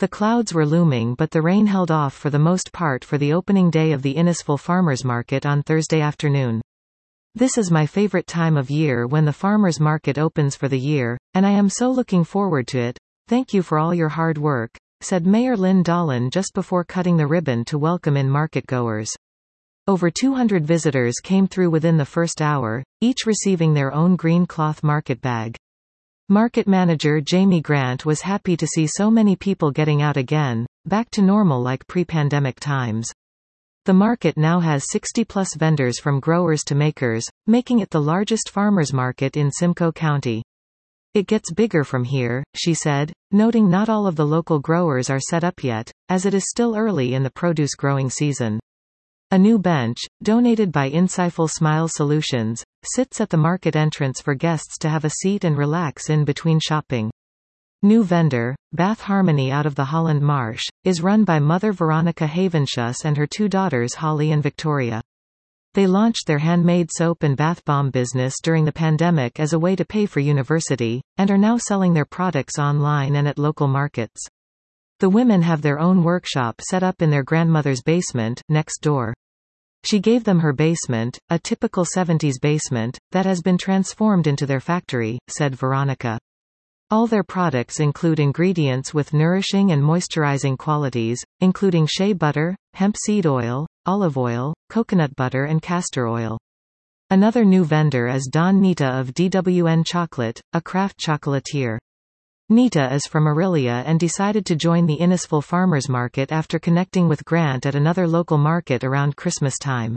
The clouds were looming, but the rain held off for the most part for the opening day of the Innisfil Farmers Market on Thursday afternoon. This is my favorite time of year when the farmers market opens for the year, and I am so looking forward to it. Thank you for all your hard work, said Mayor Lynn Dolan just before cutting the ribbon to welcome in market-goers. Over 200 visitors came through within the first hour, each receiving their own green cloth market bag. Market manager Jamie Grant was happy to see so many people getting out again, back to normal like pre-pandemic times. The market now has 60-plus vendors from growers to makers, making it the largest farmers market in Simcoe County. It gets bigger from here, she said, noting not all of the local growers are set up yet, as it is still early in the produce growing season. A new bench, donated by Insightful Smile Solutions, sits at the market entrance for guests to have a seat and relax in between shopping. New vendor, Bath Harmony out of the Holland Marsh, is run by Mother Veronica Havenshus and her two daughters Holly and Victoria. They launched their handmade soap and bath bomb business during the pandemic as a way to pay for university, and are now selling their products online and at local markets. The women have their own workshop set up in their grandmother's basement, next door. She gave them her basement, a typical 70s basement, that has been transformed into their factory, said Veronica. All their products include ingredients with nourishing and moisturizing qualities, including shea butter, hemp seed oil, olive oil, coconut butter and castor oil. Another new vendor is Dawn Nita of DWN Chocolate, a craft chocolatier. Nita is from Orillia and decided to join the Innisfil Farmers Market after connecting with Grant at another local market around Christmas time.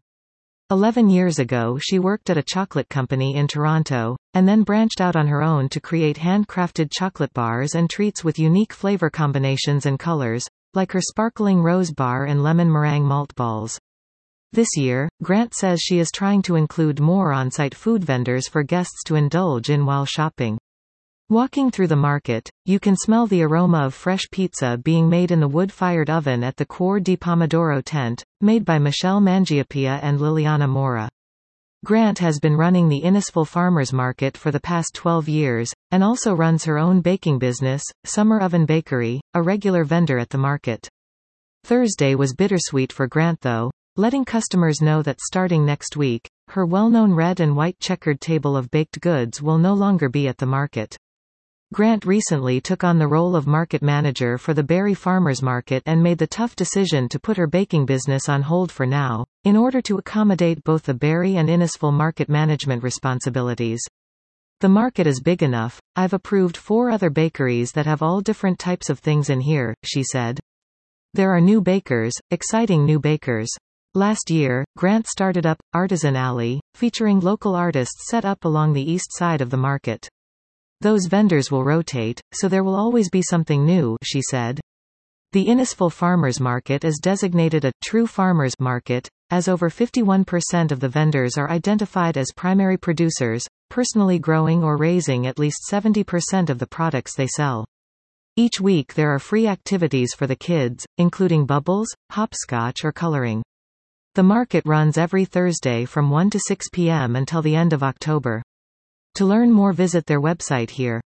11 years ago she worked at a chocolate company in Toronto, and then branched out on her own to create handcrafted chocolate bars and treats with unique flavor combinations and colors, like her sparkling rose bar and lemon meringue malt balls. This year, Grant says she is trying to include more on-site food vendors for guests to indulge in while shopping. Walking through the market, you can smell the aroma of fresh pizza being made in the wood-fired oven at the Cuor di Pomodoro tent, made by Michelle Mangiapia and Liliana Mora. Grant has been running the Innisfil Farmers Market for the past 12 years, and also runs her own baking business, Summer Oven Bakery, a regular vendor at the market. Thursday was bittersweet for Grant though, letting customers know that starting next week, her well-known red and white checkered table of baked goods will no longer be at the market. Grant recently took on the role of market manager for the Barrie Farmers Market and made the tough decision to put her baking business on hold for now, in order to accommodate both the Barrie and Innisfil market management responsibilities. The market is big enough, I've approved 4 other bakeries that have all different types of things in here, she said. There are new bakers, exciting new bakers. Last year, Grant started up Artisan Alley, featuring local artists set up along the east side of the market. Those vendors will rotate, so there will always be something new, she said. The Innisfil Farmers Market is designated a true farmers market, as over 51% of the vendors are identified as primary producers, personally growing or raising at least 70% of the products they sell. Each week there are free activities for the kids, including bubbles, hopscotch or coloring. The market runs every Thursday from 1 to 6 p.m. until the end of October. To learn more, visit their website here.